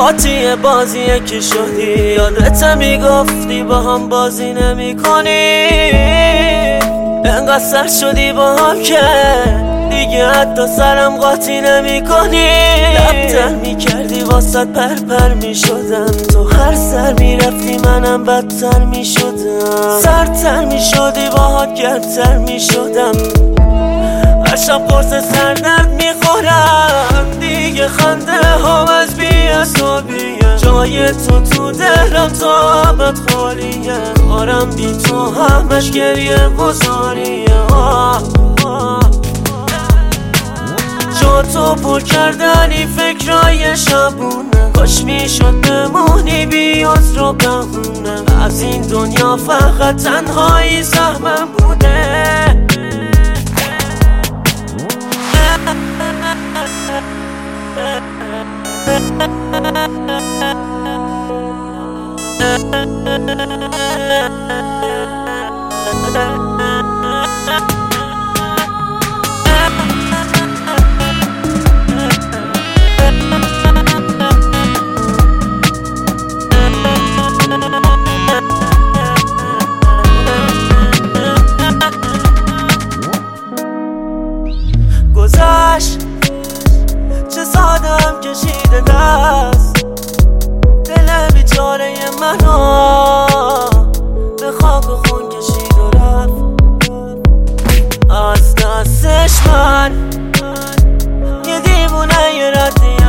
قاطی بازیه که شدی، یادت میگفتی با هم بازی نمی کنی. انقدر سر شدی با هم که دیگه حتی سرم قاطی نمی کنی. لبتر میکردی واسط پر میشدم، تو هر سر میرفتی منم بدتر میشدم. سرتر میشدی باهات گردتر میشدم، هر شب قرص سردرد میخورم. دیگه خنده هم از بی‌حسابیه، جای تو دلم تا ابد خالیه. کارم بی تو همش گریه گذاریه. جا تو پر کردنی فکرای شبونه، کاش میشد بمونی بی عذر و بهونه. از این دنیا فقط تنهایی سهمم بوده. گذشت چه سادم کشیده دست، دل بیچاره منو به خاک و خون کشید و رفت از دستش. من یه دیوونه یه ردیم،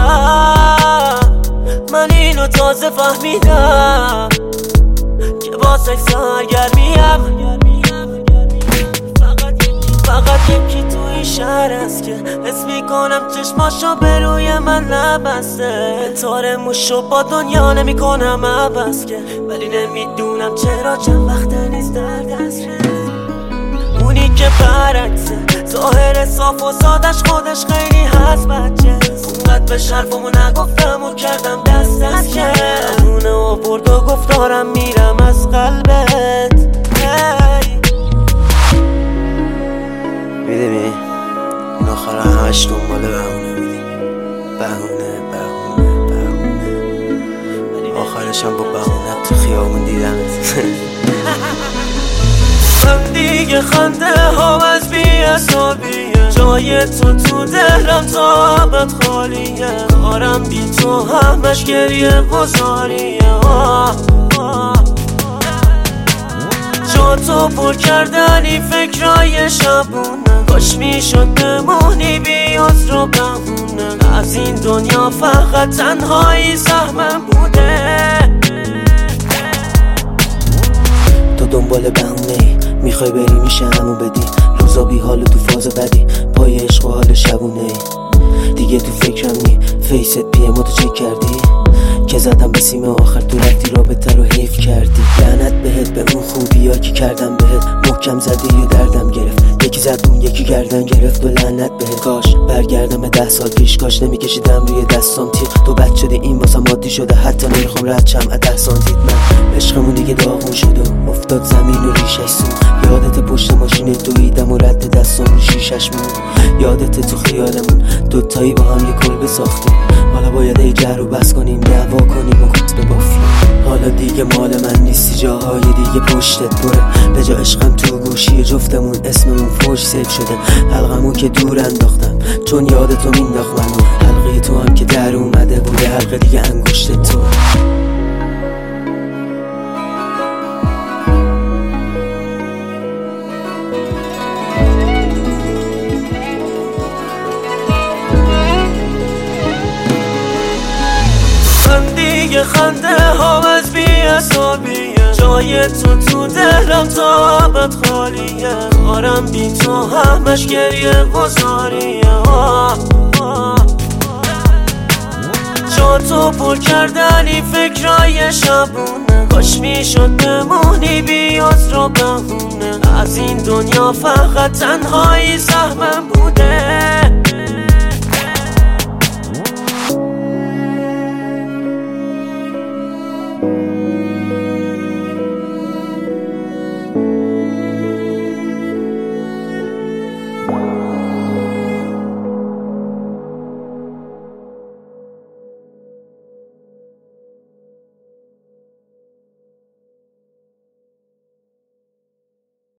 من اینو تازه فهمیدم که با سکس سرگرمیم. فقط یکی تو این شهر است که حس میکنم چشماشو به روی من نبسته. تار موشو با دنیا نمیکنم عبس که، ولی نمیدونم چرا چند وقته نیست در دسترس. اونی که برعکسه، ظاهر صاف و سادش خودش خیلی هست بچه‌ست. اونقدر به شرفمو نگفتم و کردم دست که اونه و برد و گفتارم میرم از قلبت. میدونی این آخر همش دنبال بهونه میدیم، بهونه ولی آخرشم با بهونه تو خیابون دیدم. من دیگه خنده هم از بی‌حسابیه، جای تو دلم تا ابد خالیه. کارم بی تو همش گریه گذاریه. جا تو پر کردنی فکرای شبونه، کاش میشد بمونی بی عذر و بهونه. از این دنیا فقط تنهایی سهمم بوده. تو دنبال بهونه‌ای، میخوای بری میشه همو بدی. روزا بی حال و تو فاز بدی، پای عشق و حال شبونه‌ای. دیگه تو فکرم نی، فیست پیمو تو چک کردی که زدم به سیم آخر، تو رفتی رابطه رو حیف کردی. لعنت بهت به اون خوبیا که کردم بهت، محکم زدی و دردم گرفت. یکی زد اون یکی گردن گرفت و لعنت بهت. کاش برگردم به 10 سال پیش، کاش نمیکشیدم روی دستام تیر. تو بد شده این واسم عادی شده، حتی نمیخوام رد شم از 10 سانتیت. من عشقمون دیگه داغون شد و افتاد زمین و ریشش سو. یادت پشت ماشین دویدم و رد دستام رو شیشش مون. یادت تو خیالمون دوتایی با هم یه کلبه ساختیم. حالا باید ای جر و بس کنیم، دعوا کنیم و کت ببافیم. حالا دیگه مال من نیستی، جاهای دیگه پشتت پره. به جا عشقم تو گوشی جفتمون اسممون فوش سیف شده. حلقمو که دور انداختم چون یادتو مینداخت منو. حلقه تو هم که در اومده بوده، حلقه دیگه انگشت تو. دیگه خنده هم از بی‌حسابیه، جای تو دلم تا ابد خالیه. کارم بی تو همش گریه گذاریه. جا تو پر کردنی فکرای شبونه، کاش میشد بمونی بی عذر و بهونه. از این دنیا فقط تنهایی سهمم بوده.